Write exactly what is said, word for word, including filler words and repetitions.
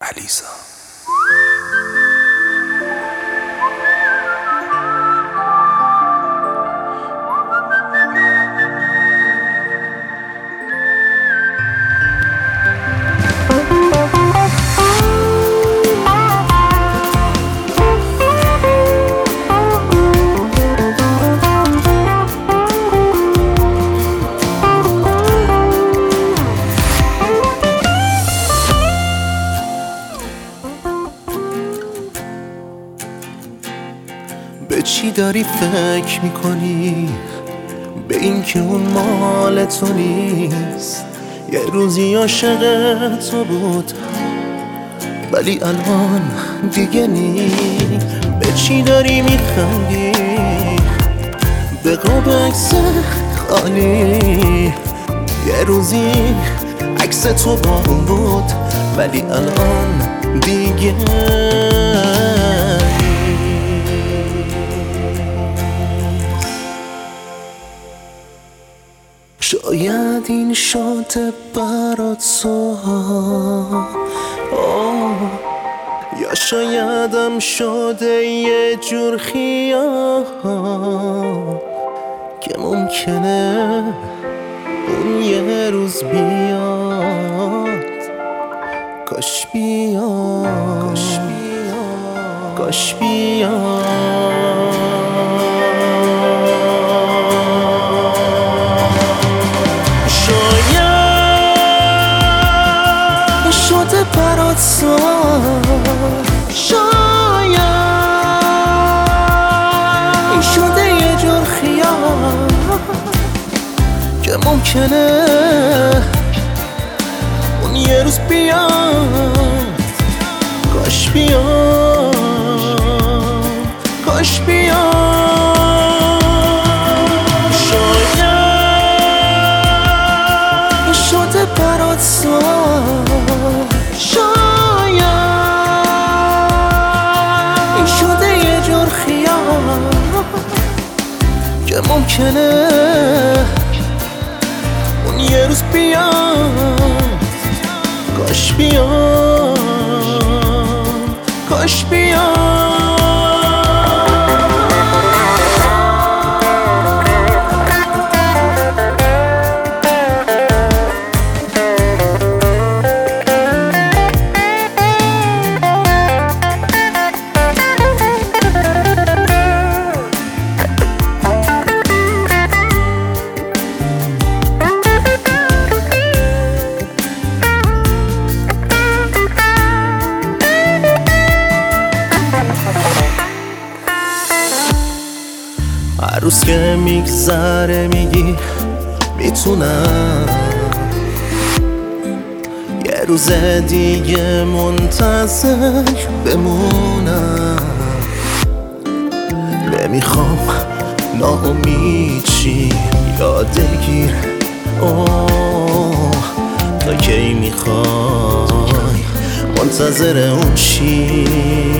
علیزا. به چی داری فکر میکنی؟ به این که اون مال تو نیست. یه روزی عاشق تو بود ولی الان دیگه نیست. به چی داری میخندی؟ به قاب عکس خالی. یه روزی عکس تو با اون بود ولی الان دیگه شاید این شده برات سوها، یا شایدم شده یه جور خیال که ممکنه اون یه روز بیاد. کاش بیاد، کاش بیاد، کاش بیاد. شده برات سوال، شاید این شده یه جور خیال که ممکنه اون یه روز بیاد. کاش بیاد، کاش بیاد. شاید این شده برات سوال، شاید این شده یه جور خیال که ممکنه اون یه روز بیاد. کاش بیاد، کاش بیاد. هر روز که میگذره میگی میتونم یه روز دیگه منتظر بمونم. نمیخوام ناامید چی یادگیر، اوه تا کی میخوای منتظر اون چی؟